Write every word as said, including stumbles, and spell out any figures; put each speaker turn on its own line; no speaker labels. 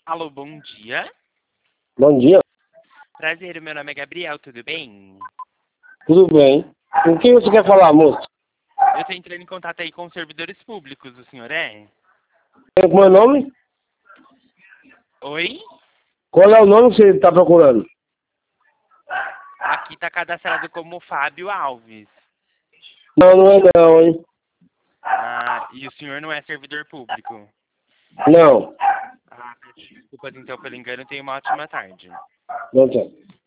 Alô, bom dia.
Bom dia.
Prazer, meu nome é Gabriel, tudo bem?
Tudo bem. Com quem você quer falar, moço?
Eu estou entrando em contato aí com os servidores públicos, o senhor é?
Como é o nome?
Oi?
Qual é o nome que você está procurando?
Aqui está cadastrado como Fábio Alves.
Não, não é não, hein?
Ah, e o senhor não é servidor público?
Não.
Ah, desculpa então pelo engano, tenha uma ótima tarde.
Não tem.